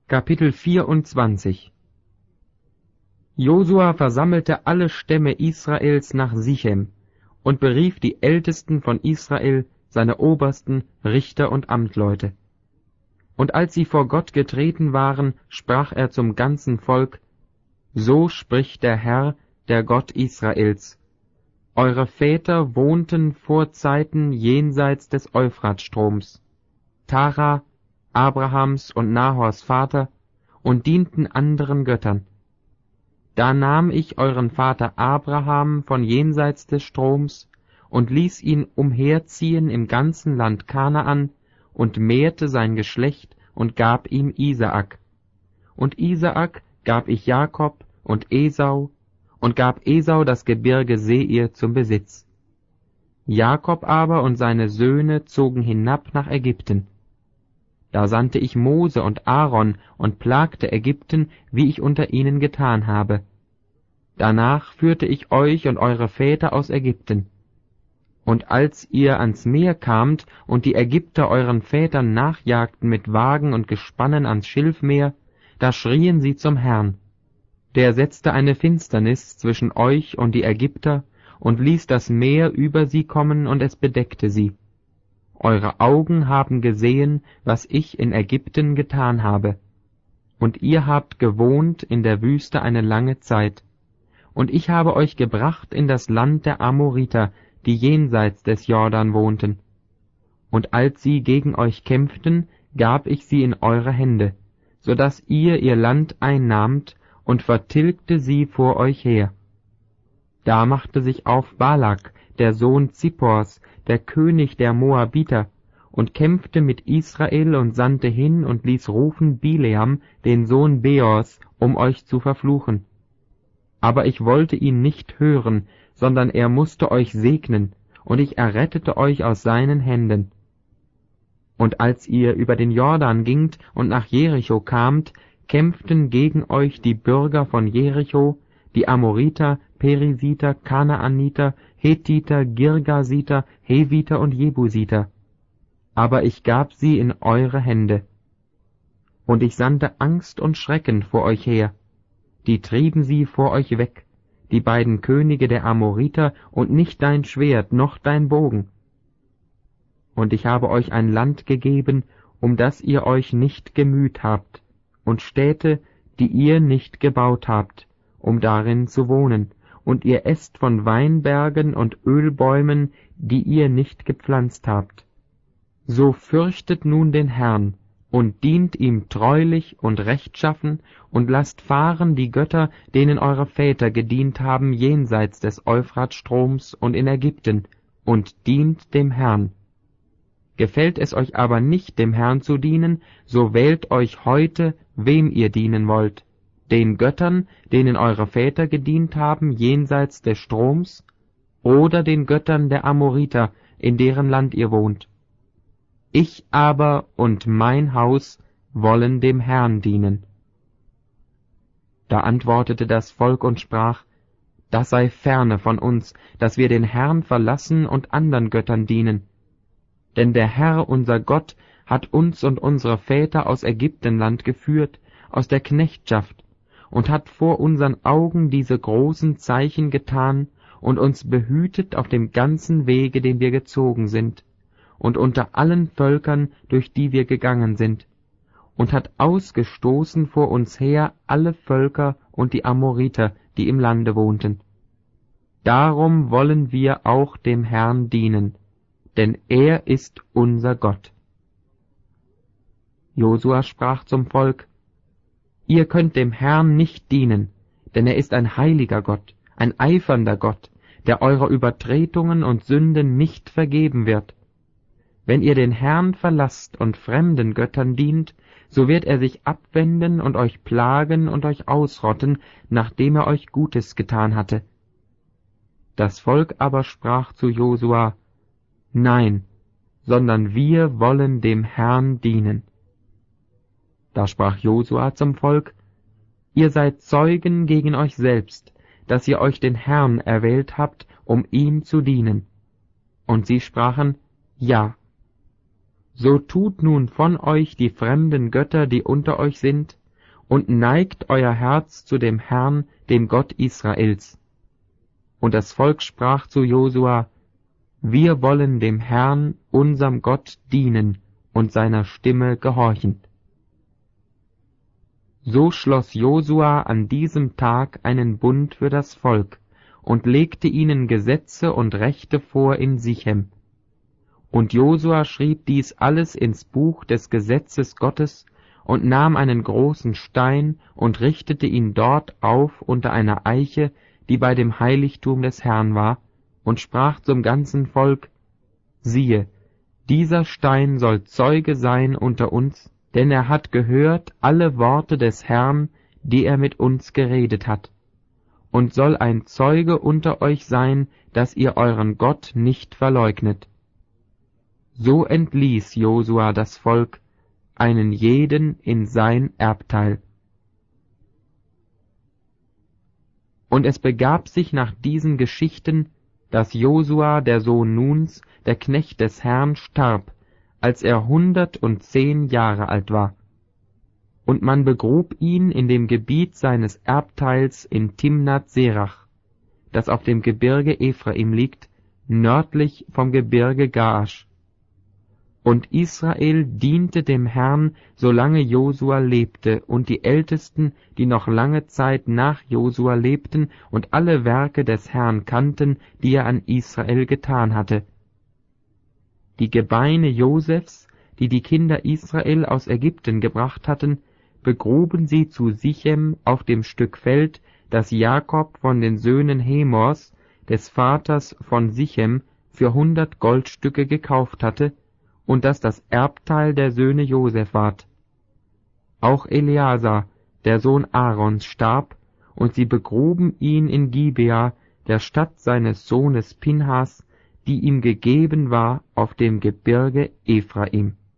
Kapitel 24. Josua versammelte alle Stämme Israels nach Sichem und berief die Ältesten von Israel, seine Obersten, Richter und Amtleute. Und als sie vor Gott getreten waren, sprach er zum ganzen Volk: So spricht der Herr, der Gott Israels: Eure Väter wohnten vor Zeiten jenseits des Euphratstroms, Tara, Abrahams und Nahors Vater, und dienten anderen Göttern. Da nahm ich euren Vater Abraham von jenseits des Stroms und ließ ihn umherziehen im ganzen Land Kanaan und mehrte sein Geschlecht und gab ihm Isaak. Und Isaak gab ich Jakob und Esau und gab Esau das Gebirge Seir zum Besitz. Jakob aber und seine Söhne zogen hinab nach Ägypten. Da sandte ich Mose und Aaron und plagte Ägypten, wie ich unter ihnen getan habe. Danach führte ich euch und eure Väter aus Ägypten. Und als ihr ans Meer kamt und die Ägypter euren Vätern nachjagten mit Wagen und Gespannen ans Schilfmeer, da schrien sie zum Herrn. Der setzte eine Finsternis zwischen euch und die Ägypter und ließ das Meer über sie kommen und es bedeckte sie. Eure Augen haben gesehen, was ich in Ägypten getan habe. Und ihr habt gewohnt in der Wüste eine lange Zeit. Und ich habe euch gebracht in das Land der Amoriter, die jenseits des Jordan wohnten. Und als sie gegen euch kämpften, gab ich sie in eure Hände, so dass ihr Land einnahmt und vertilgte sie vor euch her. Da machte sich auf Balak, der Sohn Zippors, der König der Moabiter, und kämpfte mit Israel und sandte hin und ließ rufen Bileam, den Sohn Beors, um euch zu verfluchen. Aber ich wollte ihn nicht hören, sondern er musste euch segnen, und ich errettete euch aus seinen Händen. Und als ihr über den Jordan gingt und nach Jericho kamt, kämpften gegen euch die Bürger von Jericho, die Amoriter, Perisiter, Kanaaniter, Hethiter, Girgasiter, Heviter und Jebusiter. Aber ich gab sie in eure Hände. Und ich sandte Angst und Schrecken vor euch her. Die trieben sie vor euch weg, die beiden Könige der Amoriter, und nicht dein Schwert noch dein Bogen. Und ich habe euch ein Land gegeben, um das ihr euch nicht gemüht habt, und Städte, die ihr nicht gebaut habt, um darin zu wohnen, und ihr esst von Weinbergen und Ölbäumen, die ihr nicht gepflanzt habt. So fürchtet nun den Herrn und dient ihm treulich und rechtschaffen und lasst fahren die Götter, denen eure Väter gedient haben jenseits des Euphratstroms und in Ägypten, und dient dem Herrn. Gefällt es euch aber nicht, dem Herrn zu dienen, so wählt euch heute, wem ihr dienen wollt, den Göttern, denen eure Väter gedient haben jenseits des Stroms, oder den Göttern der Amoriter, in deren Land ihr wohnt. Ich aber und mein Haus wollen dem Herrn dienen. Da antwortete das Volk und sprach: Das sei ferne von uns, dass wir den Herrn verlassen und andern Göttern dienen. Denn der Herr, unser Gott, hat uns und unsere Väter aus Ägyptenland geführt, aus der Knechtschaft, und hat vor unseren Augen diese großen Zeichen getan und uns behütet auf dem ganzen Wege, den wir gezogen sind, und unter allen Völkern, durch die wir gegangen sind, und hat ausgestoßen vor uns her alle Völker und die Amoriter, die im Lande wohnten. Darum wollen wir auch dem Herrn dienen, denn er ist unser Gott. Josua sprach zum Volk: Ihr könnt dem Herrn nicht dienen, denn er ist ein heiliger Gott, ein eifernder Gott, der eurer Übertretungen und Sünden nicht vergeben wird. Wenn ihr den Herrn verlasst und fremden Göttern dient, so wird er sich abwenden und euch plagen und euch ausrotten, nachdem er euch Gutes getan hatte. Das Volk aber sprach zu Josua: Nein, sondern wir wollen dem Herrn dienen. Da sprach Josua zum Volk: Ihr seid Zeugen gegen euch selbst, dass ihr euch den Herrn erwählt habt, um ihm zu dienen. Und sie sprachen: Ja. So tut nun von euch die fremden Götter, die unter euch sind, und neigt euer Herz zu dem Herrn, dem Gott Israels. Und das Volk sprach zu Josua: Wir wollen dem Herrn, unserem Gott, dienen und seiner Stimme gehorchen. So schloss Josua an diesem Tag einen Bund für das Volk und legte ihnen Gesetze und Rechte vor in Sichem. Und Josua schrieb dies alles ins Buch des Gesetzes Gottes und nahm einen großen Stein und richtete ihn dort auf unter einer Eiche, die bei dem Heiligtum des Herrn war, und sprach zum ganzen Volk: Siehe, dieser Stein soll Zeuge sein unter uns, denn er hat gehört alle Worte des Herrn, die er mit uns geredet hat, und soll ein Zeuge unter euch sein, dass ihr euren Gott nicht verleugnet. So entließ Josua das Volk, einen jeden in sein Erbteil. Und es begab sich nach diesen Geschichten, dass Josua, der Sohn Nuns, der Knecht des Herrn, starb, als er 110 Jahre alt war. Und man begrub ihn in dem Gebiet seines Erbteils in Timnath Serach, das auf dem Gebirge Ephraim liegt, nördlich vom Gebirge Gaasch. Und Israel diente dem Herrn, solange Josua lebte, und die Ältesten, die noch lange Zeit nach Josua lebten und alle Werke des Herrn kannten, die er an Israel getan hatte. Die Gebeine Josefs, die die Kinder Israel aus Ägypten gebracht hatten, begruben sie zu Sichem auf dem Stück Feld, das Jakob von den Söhnen Hemors, des Vaters von Sichem, für 100 Goldstücke gekauft hatte, und das das Erbteil der Söhne Joseph ward. Auch Eleazar, der Sohn Aarons, starb, und sie begruben ihn in Gibea, der Stadt seines Sohnes Pinhas, die ihm gegeben war auf dem Gebirge Ephraim.